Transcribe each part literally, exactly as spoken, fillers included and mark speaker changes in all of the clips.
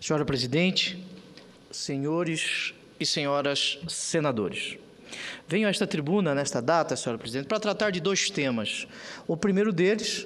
Speaker 1: Senhora Presidente, senhores e senhoras senadores, venho a esta tribuna, nesta data, Senhora Presidente, para tratar de dois temas. O primeiro deles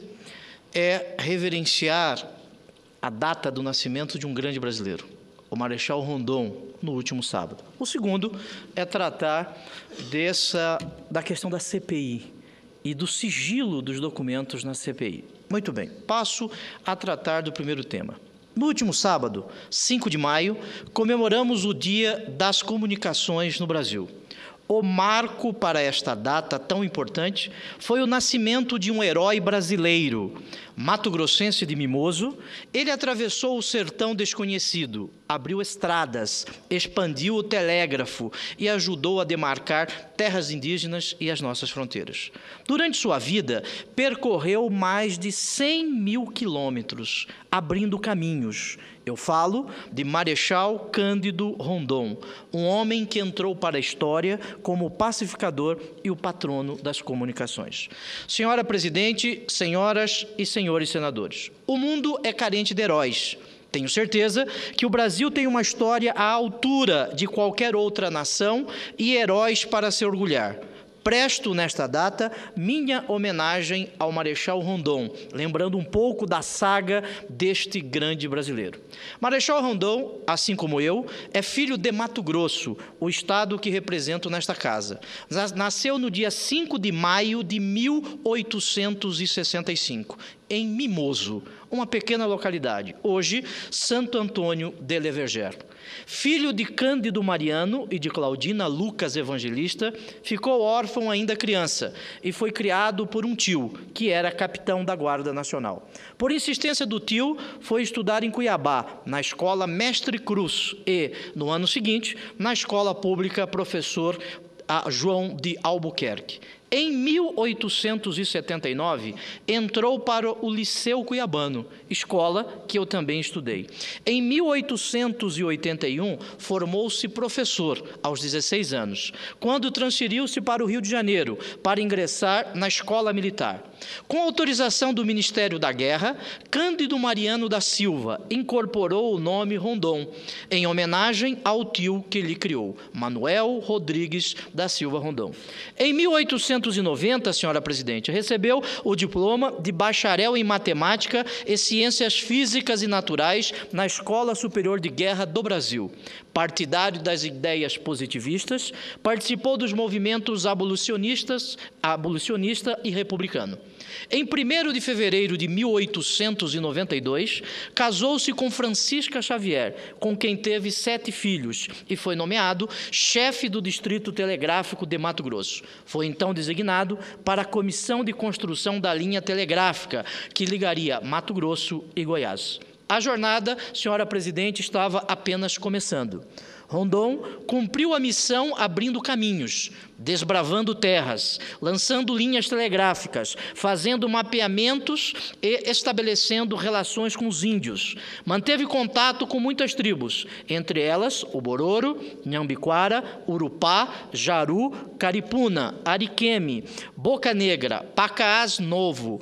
Speaker 1: é reverenciar a data do nascimento de um grande brasileiro, o Marechal Rondon, no último sábado. O segundo é tratar dessa, da questão da C P I e do sigilo dos documentos na C P I. Muito bem, passo a tratar do primeiro tema. No último sábado, cinco de maio, comemoramos o Dia das Comunicações no Brasil. O marco para esta data tão importante foi o nascimento de um herói brasileiro, mato-grossense de Mimoso. Ele atravessou o sertão desconhecido, abriu estradas, expandiu o telégrafo e ajudou a demarcar terras indígenas e as nossas fronteiras. Durante sua vida, percorreu mais de cem mil quilômetros, abrindo caminhos. Eu falo de Marechal Cândido Rondon, um homem que entrou para a história como o pacificador e o patrono das comunicações. Senhora Presidente, senhoras e senhores senadores, o mundo é carente de heróis. Tenho certeza que o Brasil tem uma história à altura de qualquer outra nação e heróis para se orgulhar. Presto nesta data minha homenagem ao Marechal Rondon, lembrando um pouco da saga deste grande brasileiro. Marechal Rondon, assim como eu, é filho de Mato Grosso, o estado que represento nesta casa. Nasceu no dia cinco de maio de mil oitocentos e sessenta e cinco, em Mimoso, uma pequena localidade, hoje Santo Antônio de Leverger. Filho de Cândido Mariano e de Claudina Lucas Evangelista, ficou órfão ainda criança e foi criado por um tio, que era capitão da Guarda Nacional. Por insistência do tio, foi estudar em Cuiabá, na escola Mestre Cruz e, no ano seguinte, na escola pública Professor João de Albuquerque. Em mil oitocentos e setenta e nove, entrou para o Liceu Cuiabano, escola que eu também estudei. Em mil oitocentos e oitenta e um, formou-se professor, aos dezesseis anos, quando transferiu-se para o Rio de Janeiro, para ingressar na Escola Militar. Com autorização do Ministério da Guerra, Cândido Mariano da Silva incorporou o nome Rondon, em homenagem ao tio que lhe criou, Manuel Rodrigues da Silva Rondon. Em mil oitocentos e noventa, senhora Presidente, recebeu o diploma de bacharel em Matemática e Ciências Físicas e Naturais na Escola Superior de Guerra do Brasil. Partidário das ideias positivistas, participou dos movimentos abolicionistas, abolicionista e republicano. Em primeiro de fevereiro de mil oitocentos e noventa e dois, casou-se com Francisca Xavier, com quem teve sete filhos, e foi nomeado chefe do Distrito Telegráfico de Mato Grosso. Foi então designado para a Comissão de Construção da Linha Telegráfica, que ligaria Mato Grosso e Goiás. A jornada, senhora Presidente, estava apenas começando. Rondon cumpriu a missão abrindo caminhos, desbravando terras, lançando linhas telegráficas, fazendo mapeamentos e estabelecendo relações com os índios. Manteve contato com muitas tribos, entre elas o Bororo, Nhambiquara, Urupá, Jaru, Caripuna, Ariqueme, Boca Negra, Pacaás Novo,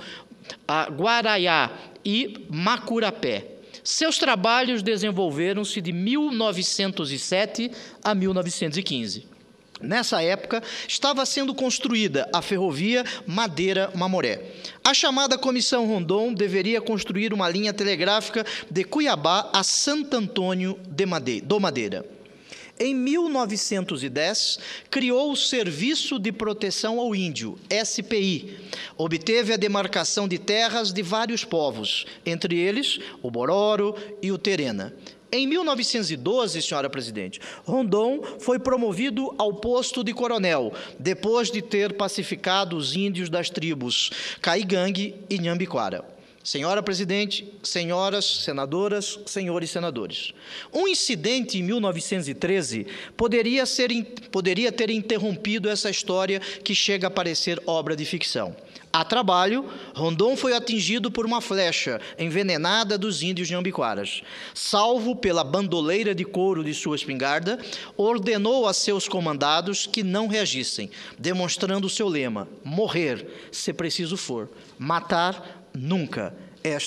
Speaker 1: Guaraiá e Macurapé. Seus trabalhos desenvolveram-se de mil novecentos e sete a mil novecentos e quinze. Nessa época, estava sendo construída a ferrovia Madeira-Mamoré. A chamada Comissão Rondon deveria construir uma linha telegráfica de Cuiabá a Santo Antônio de Madeira, do Madeira. Em mil novecentos e dez, criou o Serviço de Proteção ao Índio, S P I. Obteve a demarcação de terras de vários povos, entre eles o Bororo e o Terena. Em mil novecentos e doze, senhora Presidente, Rondon foi promovido ao posto de coronel, depois de ter pacificado os índios das tribos Caigangue e Nhambiquara. Senhora Presidente, senhoras senadoras, senhores senadores, um incidente em mil novecentos e treze poderia, ser, poderia ter interrompido essa história que chega a parecer obra de ficção. A trabalho, Rondon foi atingido por uma flecha envenenada dos índios nhambiquaras. Salvo pela bandoleira de couro de sua espingarda, ordenou a seus comandados que não reagissem, demonstrando seu lema: morrer, se preciso for, matar, nunca. Esta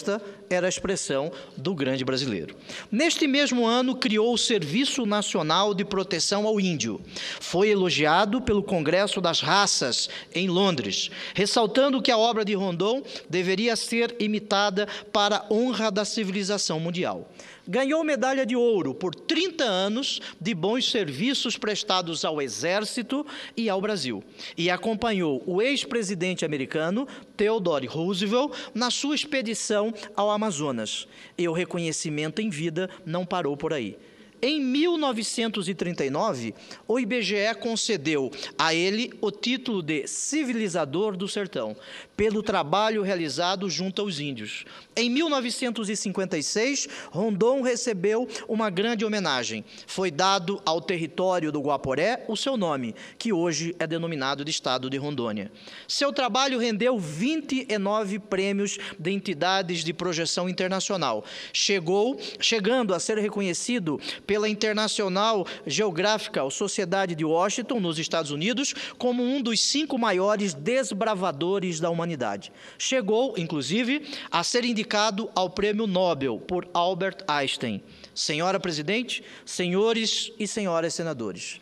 Speaker 1: era a expressão do grande brasileiro. Neste mesmo ano, criou o Serviço Nacional de Proteção ao Índio. Foi elogiado pelo Congresso das Raças, em Londres, ressaltando que a obra de Rondon deveria ser imitada para a honra da civilização mundial. Ganhou medalha de ouro por trinta anos de bons serviços prestados ao Exército e ao Brasil, e acompanhou o ex-presidente americano Theodore Roosevelt na sua expedição ao Amazonas, e o reconhecimento em vida não parou por aí. Em mil novecentos e trinta e nove, o I B G E concedeu a ele o título de civilizador do sertão, pelo trabalho realizado junto aos índios. Em mil novecentos e cinquenta e seis, Rondon recebeu uma grande homenagem. Foi dado ao território do Guaporé o seu nome, que hoje é denominado de Estado de Rondônia. Seu trabalho rendeu vinte e nove prêmios de entidades de projeção internacional, chegou, chegando a ser reconhecido pela International Geographical Society de Washington, nos Estados Unidos, como um dos cinco maiores desbravadores da humanidade. Chegou, inclusive, a ser indicado ao Prêmio Nobel por Albert Einstein. Senhora Presidente, senhores e senhoras senadores,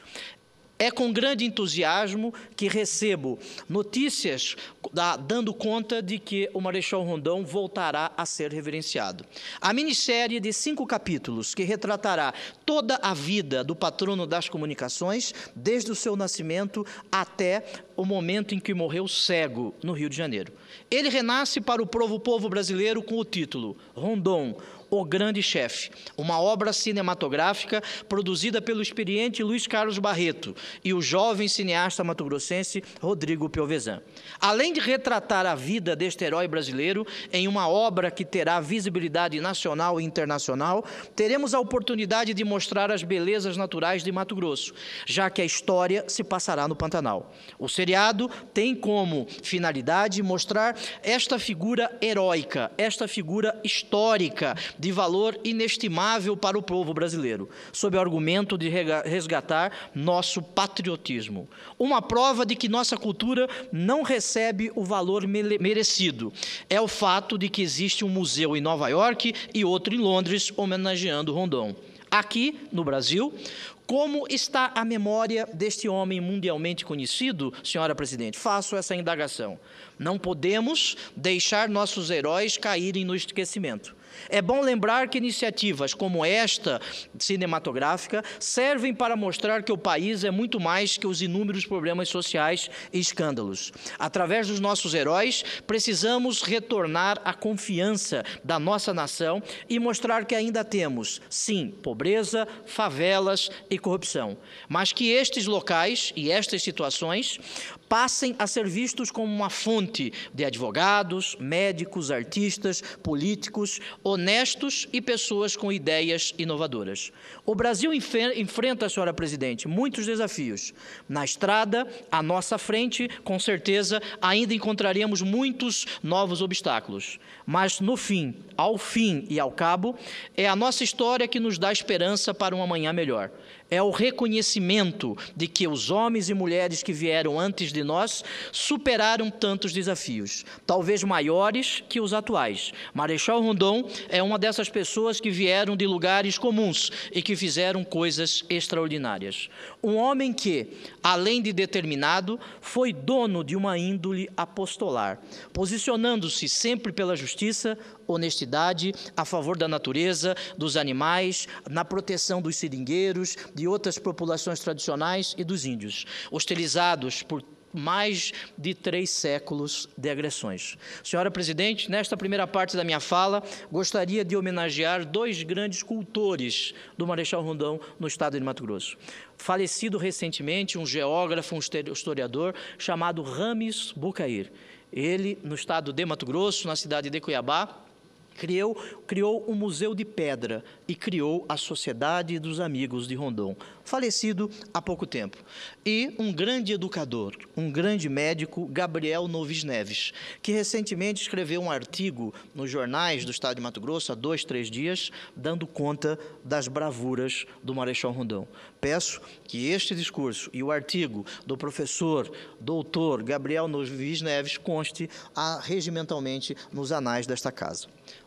Speaker 1: é com grande entusiasmo que recebo notícias da, dando conta de que o Marechal Rondon voltará a ser reverenciado. A minissérie de cinco capítulos, que retratará toda a vida do patrono das comunicações, desde o seu nascimento até o momento em que morreu cego, no Rio de Janeiro. Ele renasce para o povo, povo brasileiro com o título Rondon, O Grande Chefe, uma obra cinematográfica produzida pelo experiente Luiz Carlos Barreto e o jovem cineasta mato-grossense Rodrigo Piovesan. Além de retratar a vida deste herói brasileiro em uma obra que terá visibilidade nacional e internacional, teremos a oportunidade de mostrar as belezas naturais de Mato Grosso, já que a história se passará no Pantanal. O seriado tem como finalidade mostrar esta figura heróica, esta figura histórica, de valor inestimável para o povo brasileiro, sob o argumento de resgatar nosso patriotismo. Uma prova de que nossa cultura não recebe o valor merecido é o fato de que existe um museu em Nova York e outro em Londres homenageando Rondon. Aqui, no Brasil, como está a memória deste homem mundialmente conhecido, senhora Presidente? Faço essa indagação. Não podemos deixar nossos heróis caírem no esquecimento. É bom lembrar que iniciativas como esta cinematográfica servem para mostrar que o país é muito mais que os inúmeros problemas sociais e escândalos. Através dos nossos heróis, precisamos retornar a confiança da nossa nação e mostrar que ainda temos, sim, pobreza, favelas e corrupção, mas que estes locais e estas situações passem a ser vistos como uma fonte de advogados, médicos, artistas, políticos, honestos e pessoas com ideias inovadoras. O Brasil enfrenta, senhora Presidente, muitos desafios. Na estrada, à nossa frente, com certeza, ainda encontraremos muitos novos obstáculos. Mas, no fim, ao fim e ao cabo, é a nossa história que nos dá esperança para um amanhã melhor. É o reconhecimento de que os homens e mulheres que vieram antes de nós superaram tantos desafios, talvez maiores que os atuais. Marechal Rondon é uma dessas pessoas que vieram de lugares comuns e que fizeram coisas extraordinárias. Um homem que, além de determinado, foi dono de uma índole apostolar, posicionando-se sempre pela justiça, honestidade, a favor da natureza, dos animais, na proteção dos seringueiros, de outras populações tradicionais e dos índios, hostilizados por mais de três séculos de agressões. Senhora Presidente, nesta primeira parte da minha fala, gostaria de homenagear dois grandes cultores do Marechal Rondon no estado de Mato Grosso. Falecido recentemente, um geógrafo, um historiador, chamado Rames Bucair. Ele, no estado de Mato Grosso, na cidade de Cuiabá, Criou, criou um museu de pedra e criou a Sociedade dos Amigos de Rondon, falecido há pouco tempo. E um grande educador, um grande médico, Gabriel Novis Neves, que recentemente escreveu um artigo nos jornais do estado de Mato Grosso, há dois, três dias, dando conta das bravuras do Marechal Rondon. Peço que este discurso e o artigo do professor doutor Gabriel Novis Neves conste a, regimentalmente nos anais desta casa.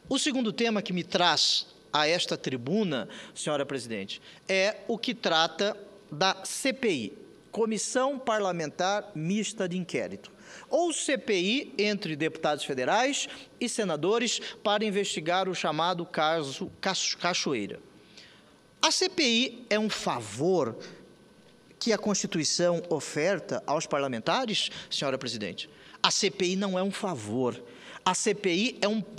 Speaker 1: O segundo tema que me traz a esta tribuna, senhora presidente, é o que trata da C P I, Comissão Parlamentar Mista de Inquérito, ou C P I entre deputados federais e senadores para investigar o chamado caso Cachoeira. A C P I é um favor que a Constituição oferta aos parlamentares, senhora presidente? A C P I não é um favor. A C P I é um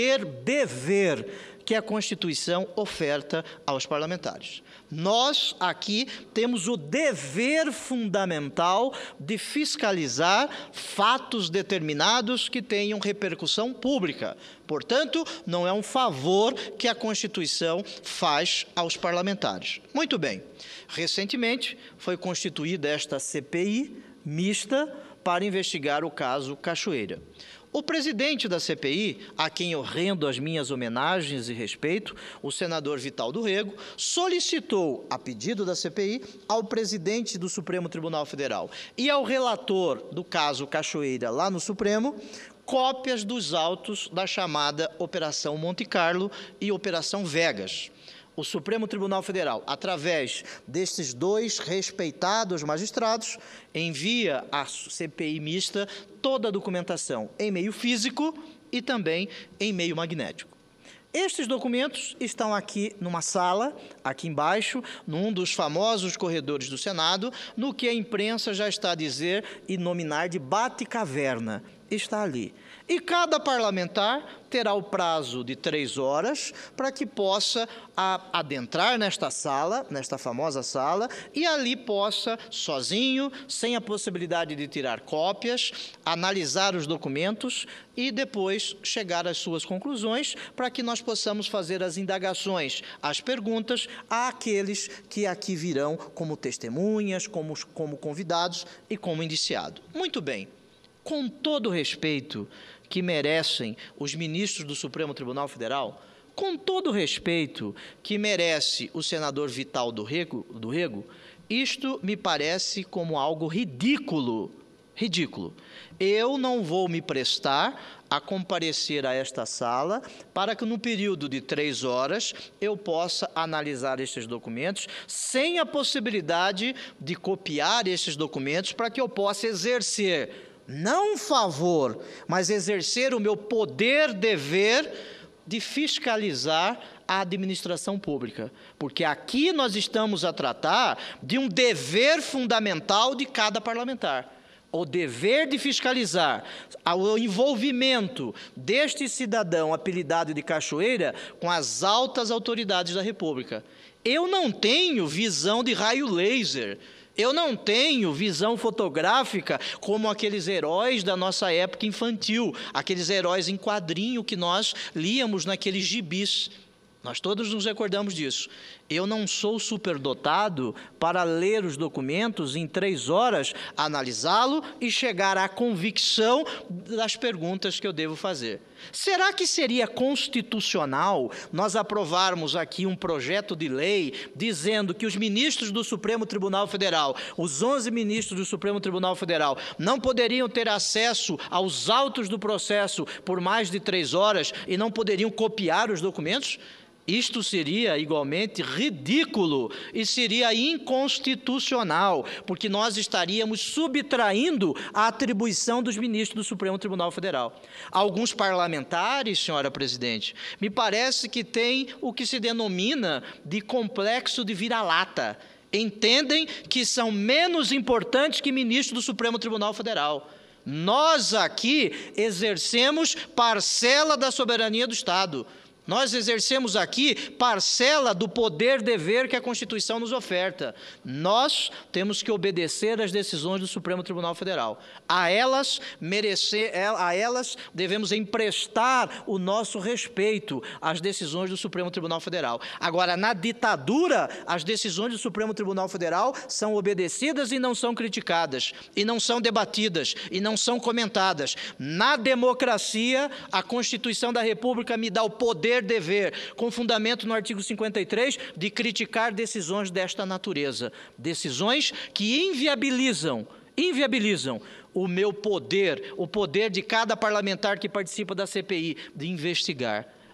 Speaker 1: poder-dever que a Constituição oferta aos parlamentares. Nós, aqui, temos o dever fundamental de fiscalizar fatos determinados que tenham repercussão pública. Portanto, não é um favor que a Constituição faz aos parlamentares. Muito bem. Recentemente, foi constituída esta C P I mista para investigar o caso Cachoeira. O presidente da C P I, a quem eu rendo as minhas homenagens e respeito, o senador Vital do Rego, solicitou, a pedido da C P I, ao presidente do Supremo Tribunal Federal e ao relator do caso Cachoeira lá no Supremo, cópias dos autos da chamada Operação Monte Carlo e Operação Vegas. O Supremo Tribunal Federal, através destes dois respeitados magistrados, envia à C P I mista toda a documentação em meio físico e também em meio magnético. Estes documentos estão aqui numa sala, aqui embaixo, num dos famosos corredores do Senado, no que a imprensa já está a dizer e nominar de bate-caverna. Está ali. E cada parlamentar terá o prazo de três horas para que possa a, adentrar nesta sala, nesta famosa sala, e ali possa, sozinho, sem a possibilidade de tirar cópias, analisar os documentos e depois chegar às suas conclusões para que nós possamos fazer as indagações, as perguntas àqueles que aqui virão como testemunhas, como, como convidados e como indiciado. Muito bem. Com todo o respeito que merecem os ministros do Supremo Tribunal Federal, com todo o respeito que merece o senador Vital do Rego, do Rego, isto me parece como algo ridículo, ridículo. Eu não vou me prestar a comparecer a esta sala para que, no período de três horas, eu possa analisar estes documentos sem a possibilidade de copiar estes documentos para que eu possa exercer não um favor, mas exercer o meu poder-dever de fiscalizar a administração pública. Porque aqui nós estamos a tratar de um dever fundamental de cada parlamentar. O dever de fiscalizar o envolvimento deste cidadão apelidado de Cachoeira com as altas autoridades da República. Eu não tenho visão de raio laser. Eu não tenho visão fotográfica como aqueles heróis da nossa época infantil, aqueles heróis em quadrinho que nós líamos naqueles gibis. Nós todos nos recordamos disso. Eu não sou superdotado para ler os documentos em três horas, analisá-lo e chegar à convicção das perguntas que eu devo fazer. Será que seria constitucional nós aprovarmos aqui um projeto de lei dizendo que os ministros do Supremo Tribunal Federal, os onze ministros do Supremo Tribunal Federal, não poderiam ter acesso aos autos do processo por mais de três horas e não poderiam copiar os documentos? Isto seria igualmente ridículo e seria inconstitucional, porque nós estaríamos subtraindo a atribuição dos ministros do Supremo Tribunal Federal. Alguns parlamentares, senhora presidente, me parece que têm o que se denomina de complexo de vira-lata. Entendem que são menos importantes que ministros do Supremo Tribunal Federal. Nós aqui exercemos parcela da soberania do Estado. Nós exercemos aqui parcela do poder-dever que a Constituição nos oferta. Nós temos que obedecer às decisões do Supremo Tribunal Federal. A elas, merecer, a elas devemos emprestar o nosso respeito às decisões do Supremo Tribunal Federal. Agora, na ditadura, as decisões do Supremo Tribunal Federal são obedecidas e não são criticadas, e não são debatidas, e não são comentadas. Na democracia, a Constituição da República me dá o poder dever, com fundamento no artigo cinquenta e três, de criticar decisões desta natureza. Decisões que inviabilizam, inviabilizam o meu poder, o poder de cada parlamentar que participa da C P I, de investigar.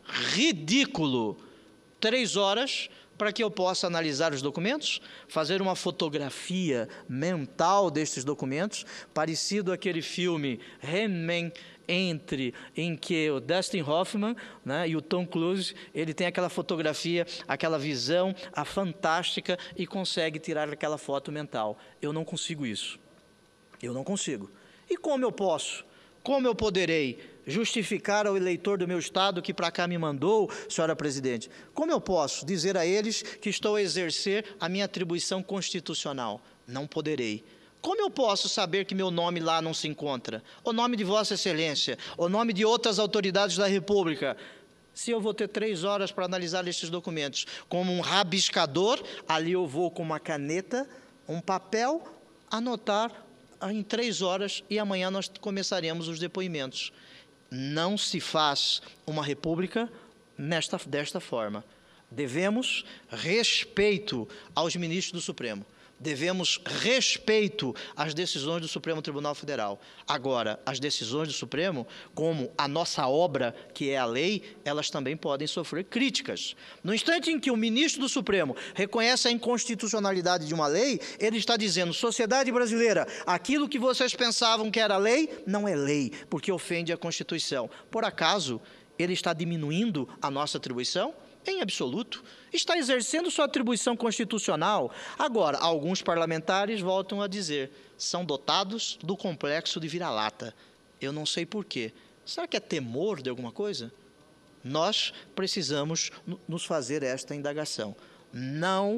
Speaker 1: ridículo. Três horas para que eu possa analisar os documentos, fazer uma fotografia mental destes documentos, parecido àquele filme Rain Man, entre em que o Dustin Hoffman, né, e o Tom Cruise, ele tem aquela fotografia, aquela visão a fantástica e consegue tirar aquela foto mental. Eu não consigo isso. Eu não consigo. E como eu posso? Como eu poderei justificar ao eleitor do meu estado que para cá me mandou, senhora presidente? Como eu posso dizer a eles que estou a exercer a minha atribuição constitucional? Não poderei. Como eu posso saber que meu nome lá não se encontra? O nome de Vossa Excelência, o nome de outras autoridades da República? Se eu vou ter três horas para analisar estes documentos, como um rabiscador, ali eu vou com uma caneta, um papel, anotar em três horas e amanhã nós começaremos os depoimentos. Não se faz uma república nesta, desta forma. Devemos respeito aos ministros do Supremo. Devemos respeito às decisões do Supremo Tribunal Federal. Agora, as decisões do Supremo, como a nossa obra, que é a lei, elas também podem sofrer críticas. No instante em que o ministro do Supremo reconhece a inconstitucionalidade de uma lei, ele está dizendo, sociedade brasileira, aquilo que vocês pensavam que era lei, não é lei, porque ofende a Constituição. Por acaso, ele está diminuindo a nossa atribuição? Em absoluto. Está exercendo sua atribuição constitucional. Agora, alguns parlamentares voltam a dizer, são dotados do complexo de vira-lata. Eu não sei por quê. Será que é temor de alguma coisa? Nós precisamos nos fazer esta indagação. Não,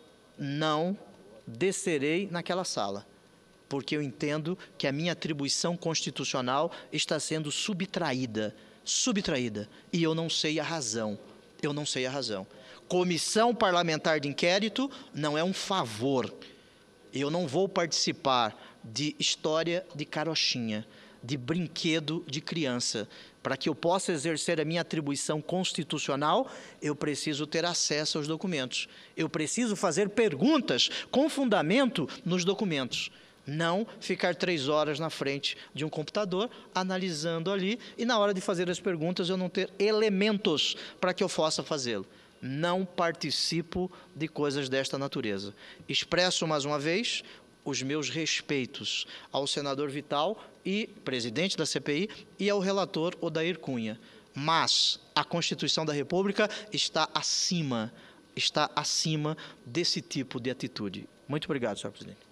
Speaker 1: não descerei naquela sala, porque eu entendo que a minha atribuição constitucional está sendo subtraída, subtraída, e eu não sei a razão. Eu não sei a razão. Comissão parlamentar de inquérito não é um favor. Eu não vou participar de história de carochinha, de brinquedo de criança. Para que eu possa exercer a minha atribuição constitucional, eu preciso ter acesso aos documentos. Eu preciso fazer perguntas com fundamento nos documentos. Não ficar três horas na frente de um computador, analisando ali, e na hora de fazer as perguntas eu não ter elementos para que eu possa fazê-lo. Não participo de coisas desta natureza. Expresso mais uma vez os meus respeitos ao senador Vital e presidente da C P I e ao relator Odair Cunha. Mas a Constituição da República está acima, está acima desse tipo de atitude. Muito obrigado, senhor presidente.